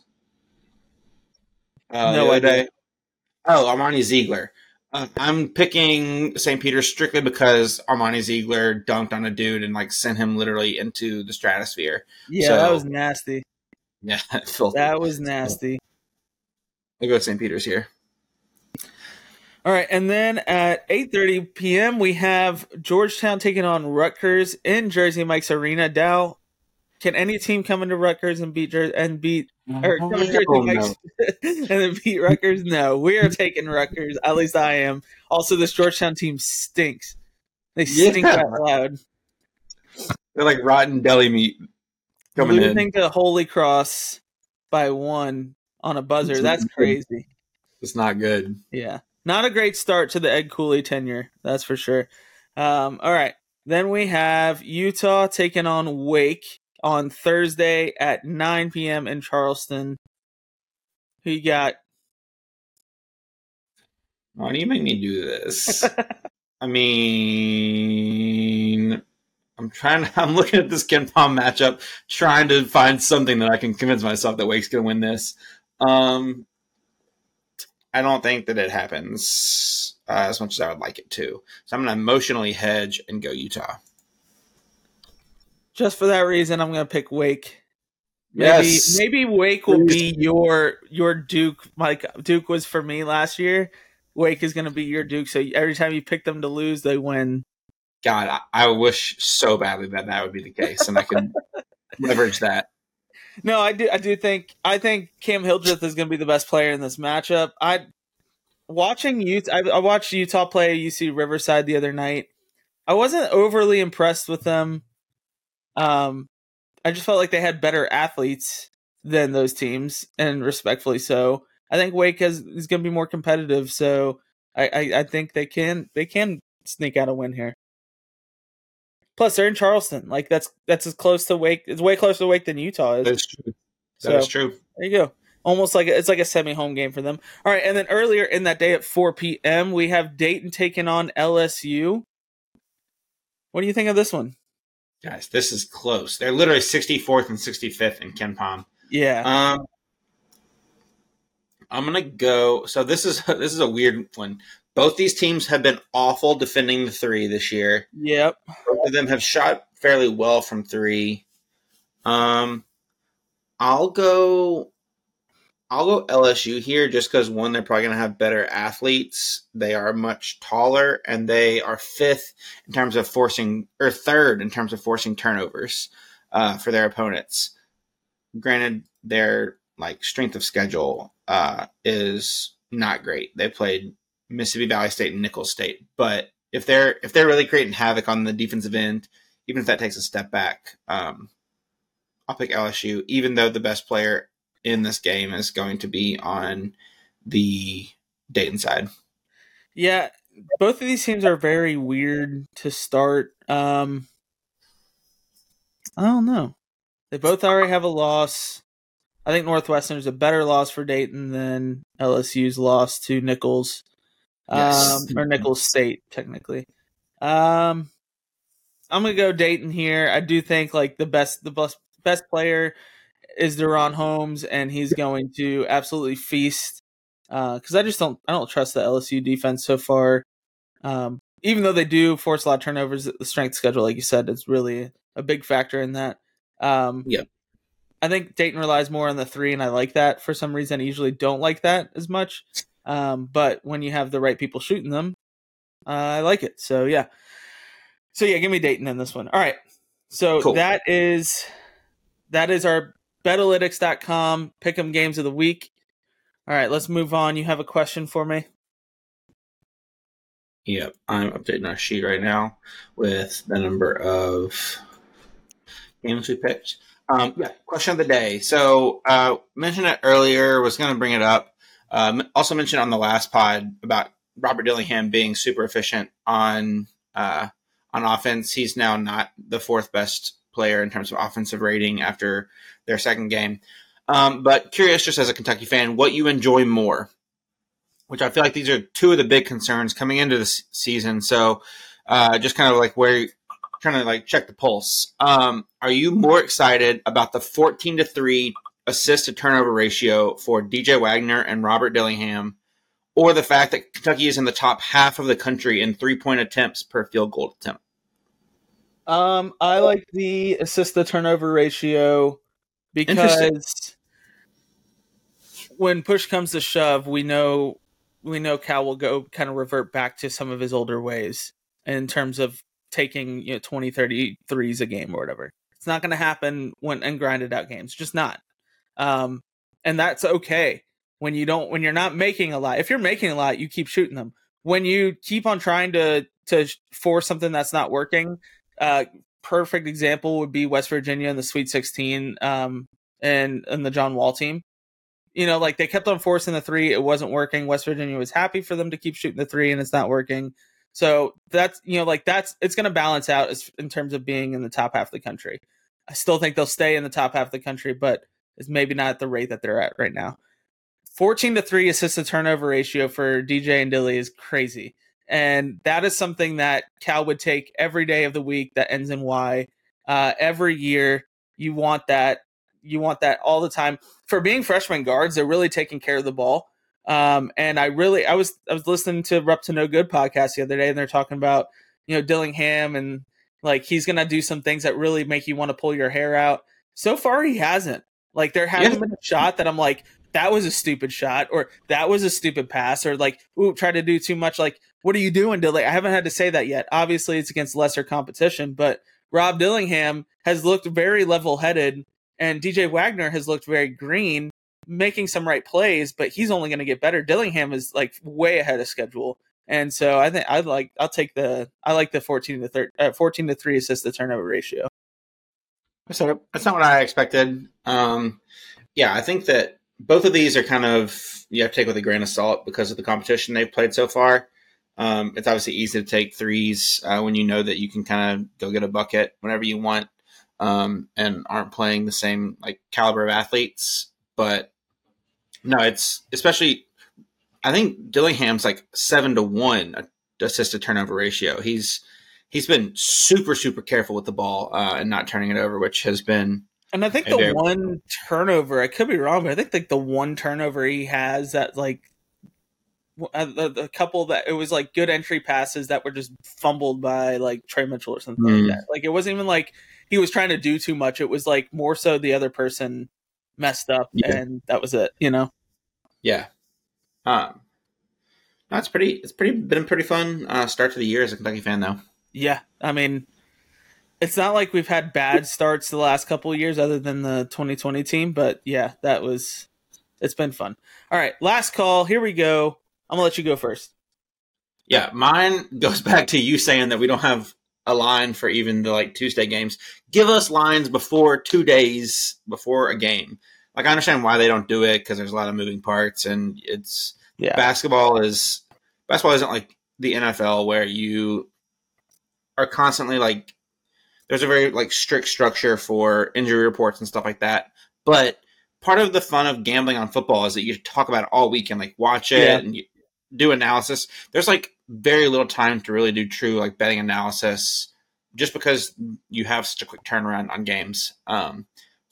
Uh, no the idea. Day? Oh, Armani Ziegler. Uh, I'm picking Saint Peter's strictly because Armani Ziegler dunked on a dude and like sent him literally into the stratosphere. Yeah, so, that was nasty. Yeah, filthy. That was nasty. I'll go with Saint Peter's here. All right, and then at eight thirty p.m. we have Georgetown taking on Rutgers in Jersey Mike's Arena. Dow, can any team come into Rutgers and beat Jer- and beat or come into Jersey oh, Mike's no. and then beat Rutgers? No, we are taking Rutgers. At least I am. Also, this Georgetown team stinks. They stink yeah. out loud. They're like rotten deli meat coming Losing in. to Holy Cross by one on a buzzer. It's That's crazy. It's not good. Yeah. Not a great start to the Ed Cooley tenure. That's for sure. Um, all right. Then we have Utah taking on Wake on Thursday at nine p.m. in Charleston. Who you got? Why do you make me do this? I mean, I'm trying to, I'm looking at this KenPom matchup, trying to find something that I can convince myself that Wake's going to win this. Um, I don't think that it happens uh, as much as I would like it to. So I'm going to emotionally hedge and go Utah. Just for that reason, I'm going to pick Wake. Maybe, yes. maybe Wake will be your your Duke. Like Duke was for me last year. Wake is going to be your Duke. So every time you pick them to lose, they win. God, I, I wish so badly that that would be the case, and I could leverage that. No, I do. I do think. I think Cam Hildreth is going to be the best player in this matchup. I watching Utah. I, I watched Utah play U C Riverside the other night. I wasn't overly impressed with them. Um, I just felt like they had better athletes than those teams, and respectfully so. I think Wake has, is going to be more competitive, so I, I, I think they can they can sneak out a win here. Plus, they're in Charleston. Like that's that's as close to Wake. It's way closer to Wake than Utah is. That's true. That so, is true. There you go. Almost like a, it's like a semi-home game for them. All right, and then earlier in that day at four p.m. we have Dayton taking on L S U. What do you think of this one? Guys, this is close. They're literally sixty-fourth and sixty-fifth in KenPom. Yeah. Um, I'm gonna go. So this is this is a weird one. Both these teams have been awful defending the three this year. Yep. Both of them have shot fairly well from three. Um, I'll go. I'll go L S U here just because, one, they're probably going to have better athletes. They are much taller, and they are fifth in terms of forcing, or third in terms of forcing turnovers uh, for their opponents. Granted, their like strength of schedule uh, is not great. They played Mississippi Valley State and Nicholls State, but if they're if they're really creating havoc on the defensive end, even if that takes a step back, um, I'll pick L S U, even though the best player in this game is going to be on the Dayton side. Yeah, both of these teams are very weird to start. Um, I don't know. They both already have a loss. I think Northwestern's a better loss for Dayton than L S U's loss to Nicholls, Yes. um, or Nicholls State, technically. Um, I'm gonna go Dayton here. I do think like the best, the best, best player is Deron Holmes, and he's going to absolutely feast. Because uh, I just don't, I don't trust the L S U defense so far. Um, even though they do force a lot of turnovers, the strength schedule, like you said, is really a big factor in that. Um, yeah, I think Dayton relies more on the three, and I like that for some reason. I usually don't like that as much, um, but when you have the right people shooting them, uh, I like it. So yeah, so yeah, give me Dayton in this one. All right, so cool. that is that is our Betalytics dot com pick'em games of the week. All right, let's move on. You have a question for me? Yep, I'm updating our sheet right now with the number of games we picked. Um, yeah, question of the day. So, uh, mentioned it earlier, was going to bring it up. Um, also mentioned on the last pod about Robert Dillingham being super efficient on uh, on offense. He's now not the fourth best player in terms of offensive rating after their second game. Um, but curious, just as a Kentucky fan, what you enjoy more, which I feel like these are two of the big concerns coming into this season. So uh, just kind of like where trying to like check the pulse. Um, are you more excited about the fourteen to three assist to turnover ratio for D J Wagner and Robert Dillingham, or the fact that Kentucky is in the top half of the country in three point attempts per field goal attempt? Um, I like the assist to turnover ratio because when push comes to shove, we know we know Cal will go kind of revert back to some of his older ways in terms of taking, you know, twenty, thirty threes a game or whatever. It's not going to happen when and grinded out games, just not. Um, and that's okay when you don't, when you're not making a lot. If you're making a lot, you keep shooting them. When you keep on trying to to force something that's not working, uh, perfect example would be West Virginia in the Sweet sixteen, um, and and the John Wall team. You know, like they kept on forcing the three, it wasn't working. West Virginia was happy for them to keep shooting the three, and it's not working. So that's, you know, like that's, it's going to balance out as, in terms of being in the top half of the country. I still think they'll stay in the top half of the country, but it's maybe not at the rate that they're at right now. fourteen to three assist to turnover ratio for D J and Dilly is crazy. And that is something that Cal would take every day of the week that ends in Y. Uh, every year, you want that. You want that all the time. For being freshman guards, they're really taking care of the ball. Um, and I really, I was, I was listening to Rep to No Good podcast the other day, and they're talking about, you know, Dillingham and like he's gonna do some things that really make you want to pull your hair out. So far, he hasn't. Like there hasn't yeah. been a shot that I'm like, that was a stupid shot, or that was a stupid pass, or like, ooh, try to do too much. Like, what are you doing, Dilly? I haven't had to say that yet. Obviously, it's against lesser competition, but Rob Dillingham has looked very level-headed, and D J Wagner has looked very green, making some right plays, but he's only going to get better. Dillingham is like way ahead of schedule, and so I think I like I'll take the I like the fourteen to thirteen, uh, fourteen to three assist to turnover ratio. So that's not what I expected. Um, yeah, I think that both of these are kind of you have to take with a grain of salt because of the competition they've played so far. Um, it's obviously easy to take threes uh, when you know that you can kind of go get a bucket whenever you want, um, and aren't playing the same like caliber of athletes. But no, it's especially I think Dillingham's like seven to one assist to turnover ratio. He's he's been super super careful with the ball uh, and not turning it over, which has been. And I think the very- one turnover, I could be wrong, but I think like the one turnover he has that like a, a couple that it was like good entry passes that were just fumbled by like Trey Mitchell or something mm. like that. Like it wasn't even like he was trying to do too much. It was like more so the other person messed up yeah. and that was it, you know? Yeah. Um, that's pretty. It's pretty been a pretty fun uh, start to the year as a Kentucky fan, though. Yeah, I mean, it's not like we've had bad starts the last couple of years, other than the twenty twenty team. But yeah, that was. It's been fun. All right, last call. Here we go. I'm gonna let you go first. Yeah, mine goes back to you saying that we don't have a line for even the like Tuesday games. Give us lines before two days before a game. Like, I understand why they don't do it because there's a lot of moving parts, and it's yeah. basketball is basketball isn't like the N F L where you are constantly like there's a very like strict structure for injury reports and stuff like that. But part of the fun of gambling on football is that you talk about it all week and like watch it yeah. and you do analysis. There's like very little time to really do true like betting analysis just because you have such a quick turnaround on games. Um,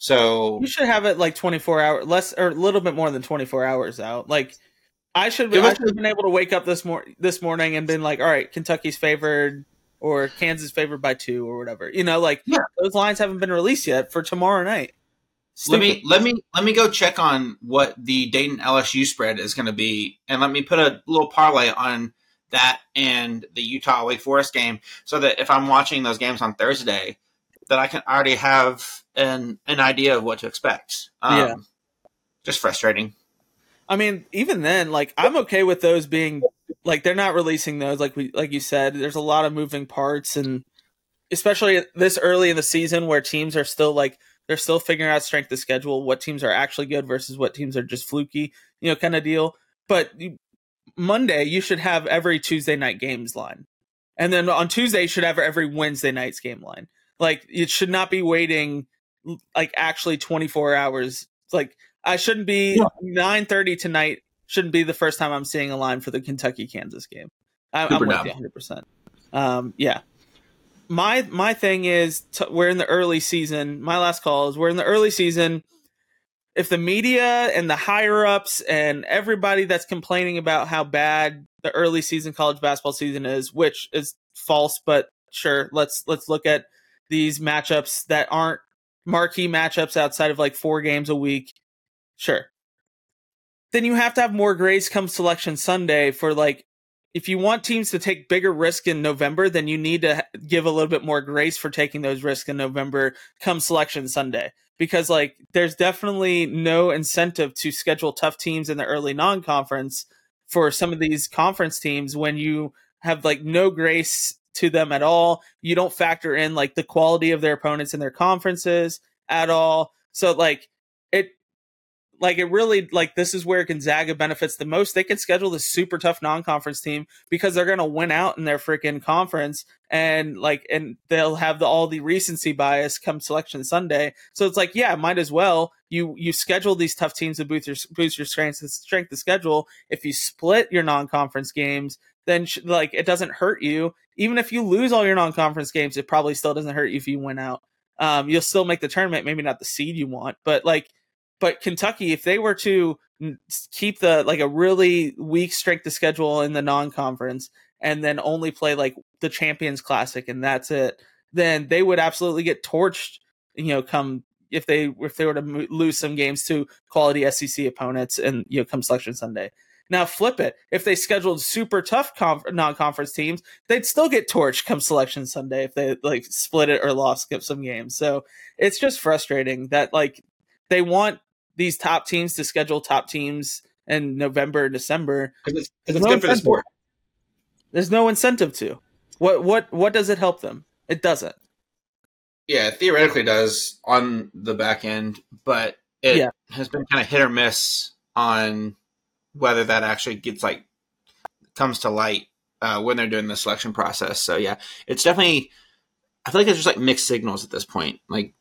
so you should have it like twenty-four hours less or a little bit more than twenty-four hours out. Like I should, I should have been able to wake up this mor- this morning and been like, all right, Kentucky's favored or Kansas favored by two or whatever. You know, like yeah. those lines haven't been released yet for tomorrow night. Stupid. Let me let me let me go check on what the Dayton L S U spread is going to be, and let me put a little parlay on that and the Utah Wake Forest game, so that if I'm watching those games on Thursday, that I can already have an an idea of what to expect. Um, yeah, just frustrating. I mean, even then, like I'm okay with those being like they're not releasing those. Like we like you said, there's a lot of moving parts, and especially this early in the season where teams are still like. They're still figuring out strength of schedule, what teams are actually good versus what teams are just fluky, you know, kind of deal. But Monday, you should have every Tuesday night games line. And then on Tuesday, you should have every Wednesday night's game line. Like, it should not be waiting, like, actually twenty-four hours. Like, I shouldn't be yeah. nine thirty tonight shouldn't be the first time I'm seeing a line for the Kentucky-Kansas game. I, I'm with you one hundred percent. Um, yeah. My my thing is t- we're in the early season. My last call is we're in the early season. If the media and the higher ups and everybody that's complaining about how bad the early season college basketball season is, which is false, but sure, let's let's look at these matchups that aren't marquee matchups outside of like four games a week. Sure. Then you have to have more grace come Selection Sunday for like. If you want teams to take bigger risk in November, then you need to give a little bit more grace for taking those risks in November come Selection Sunday. Because like there's definitely no incentive to schedule tough teams in the early non-conference for some of these conference teams when you have like no grace to them at all. You don't factor in like the quality of their opponents in their conferences at all. So like it Like it really, like this is where Gonzaga benefits the most. They can schedule this super tough non-conference team because they're going to win out in their freaking conference, and like, and they'll have the, all the recency bias come Selection Sunday. So it's like, yeah, might as well you you schedule these tough teams to boost your boost your strength strength of schedule. If you split your non-conference games, then sh- like it doesn't hurt you. Even if you lose all your non-conference games, it probably still doesn't hurt you if you win out. Um, you'll still make the tournament, maybe not the seed you want, but like. But Kentucky, if they were to keep the like a really weak strength of schedule in the non-conference and then only play like the Champions Classic and that's it, then they would absolutely get torched. You know, come if they if they were to mo- lose some games to quality S E C opponents and you know come Selection Sunday. Now flip it. If they scheduled super tough conf- non-conference teams, they'd still get torched come Selection Sunday if they like split it or lost skip some games. So it's just frustrating that like they want these top teams to schedule top teams in November and December because it's, it's no good for the sport. There's no incentive to. What what what does it help them? It doesn't. Yeah, it theoretically does on the back end, but it yeah. has been kind of hit or miss on whether that actually gets like comes to light uh, when they're doing the selection process. So yeah, it's definitely. I feel like it's just like mixed signals at this point. Like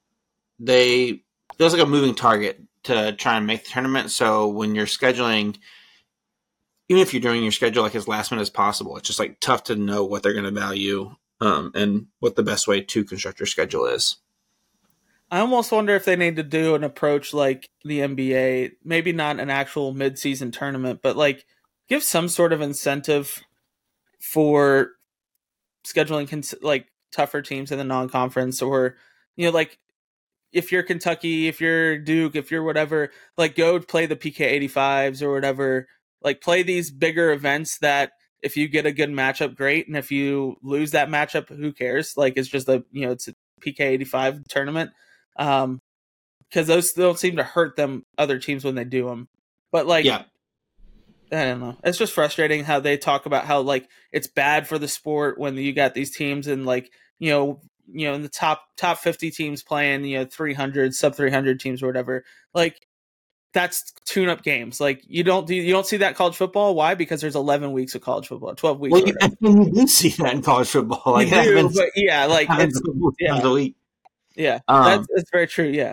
they. Feels like a moving target to try and make the tournament. So when you're scheduling, even if you're doing your schedule like as last minute as possible, it's just like tough to know what they're going to value um, and what the best way to construct your schedule is. I almost wonder if they need to do an approach like the N B A, maybe not an actual mid-season tournament, but like give some sort of incentive for scheduling cons- like tougher teams in the non-conference, or you know, like if you're Kentucky, if you're Duke, if you're whatever, like go play the P K eighty-fives or whatever. Like play these bigger events that if you get a good matchup, great, and if you lose that matchup, who cares? Like it's just a you know it's a P K eighty-five tournament, um, because those don't seem to hurt them other teams when they do them. But like, yeah. I don't know. It's just frustrating how they talk about how like it's bad for the sport when you got these teams and like you know you know in the top top fifty teams playing you know three hundred sub three hundred teams or whatever. Like that's tune up games. Like you don't do you don't see that in college football. Why? Because there's eleven weeks of college football, twelve weeks. Well, you, you do see that in college football. Like you do, but yeah, like it's yeah, a week. yeah. Um, that's, that's very true. Yeah,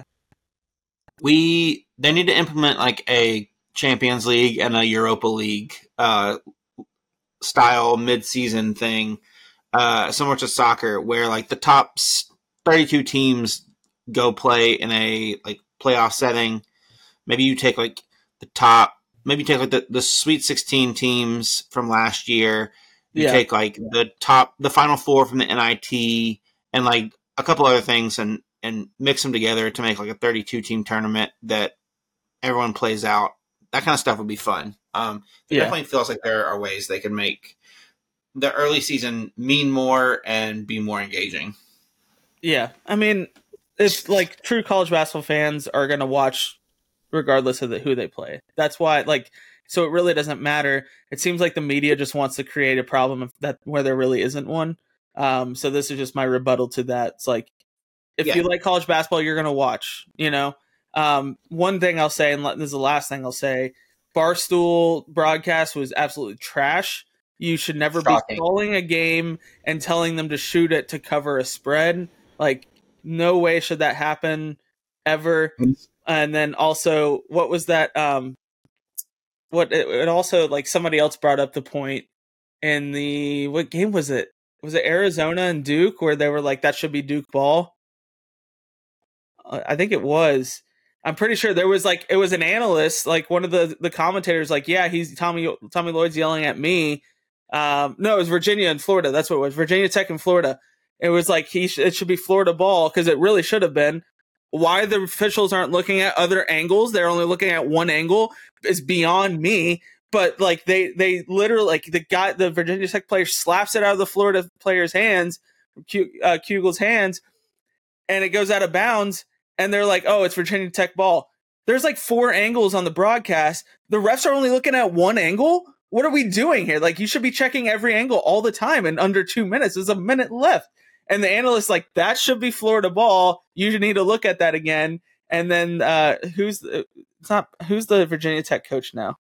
we they need to implement like a Champions League and a Europa League uh, style mid-season thing, uh, similar to soccer, where like the top thirty-two teams go play in a like playoff setting. Maybe you take like the top, maybe you take like the, the Sweet sixteen teams from last year. You yeah. take like the top, the Final Four from the N I T, and like a couple other things, and and mix them together to make like a thirty-two team tournament that everyone plays out. That kind of stuff would be fun. Um, it yeah. definitely feels like there are ways they can make the early season mean more and be more engaging. Yeah. I mean, it's like true college basketball fans are going to watch regardless of the, who they play. That's why, like, so it really doesn't matter. It seems like the media just wants to create a problem that where there really isn't one. Um, so this is just my rebuttal to that. It's like, if yeah. you like college basketball, you're going to watch, you know? Um, one thing I'll say, and this is the last thing I'll say, Barstool broadcast was absolutely trash. You should never Shocking. be calling a game and telling them to shoot it to cover a spread. Like, no way should that happen ever. And then also, what was that? Um, what it, it also, like, somebody else brought up the point in the, what game was it? Was it Arizona and Duke where they were like, that should be Duke ball? I think it was. I'm pretty sure there was like it was an analyst, like one of the, the commentators, like, yeah, he's Tommy Tommy Lloyd's yelling at me. Um, no, it was Virginia and Florida. That's what it was. Virginia Tech and Florida. It was like he sh- it should be Florida ball because it really should have been. Why the officials aren't looking at other angles? They're only looking at one angle is beyond me. But like they they literally like the guy, the Virginia Tech player slaps it out of the Florida player's hands, Q, uh, Kugel's hands, and it goes out of bounds. And they're like, oh, it's Virginia Tech ball. There's like four angles on the broadcast. The refs are only looking at one angle. What are we doing here? Like, you should be checking every angle all the time in under two minutes. There's a minute left. And the analyst's like, that should be Florida ball. You need to look at that again. And then uh, who's the, it's not who's the Virginia Tech coach now?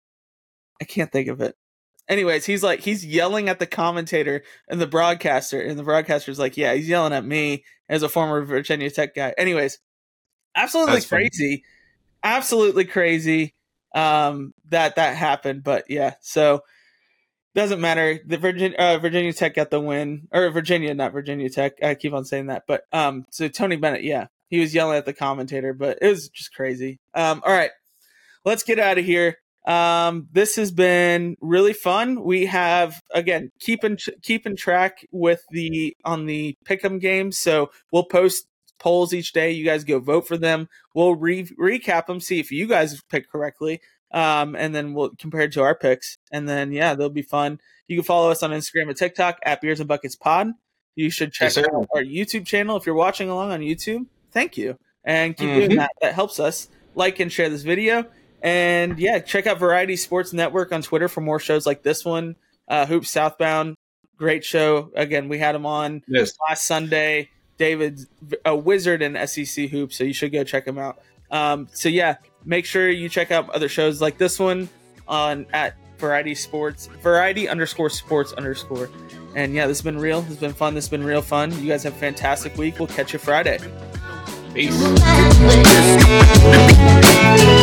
I can't think of it. Anyways, he's like, he's yelling at the commentator and the broadcaster, and the broadcaster's like, yeah, he's yelling at me as a former Virginia Tech guy. Anyways, absolutely That's crazy. Funny. Absolutely crazy um, that that happened. But yeah, so doesn't matter. The Virginia, uh, Virginia Tech got the win, or Virginia, not Virginia Tech. I keep on saying that. But um, so Tony Bennett, yeah, he was yelling at the commentator, but it was just crazy. Um, all right, let's get out of here. Um, this has been really fun. We have, again, keeping, keeping track with the, on the pick'em games. So we'll post polls each day. You guys go vote for them. We'll re- recap them, see if you guys pick correctly. Um, and then we'll compare it to our picks. And then, yeah, they'll be fun. You can follow us on Instagram and TikTok at Beers and Buckets Pod. You should check yes, out our YouTube channel. If you're watching along on YouTube, thank you. And keep mm-hmm. doing that. That helps us. Like and share this video. And yeah, check out Variety Sports Network on Twitter for more shows like this one. Uh, Hoops Southbound, great show. Again, we had him on yes. last Sunday. David's a wizard in S E C hoops, so you should go check him out. Um, so yeah, make sure you check out other shows like this one on at Variety Sports, Variety underscore Sports underscore. And yeah, this has been real. This has been fun. This has been real fun. You guys have a fantastic week. We'll catch you Friday. Peace.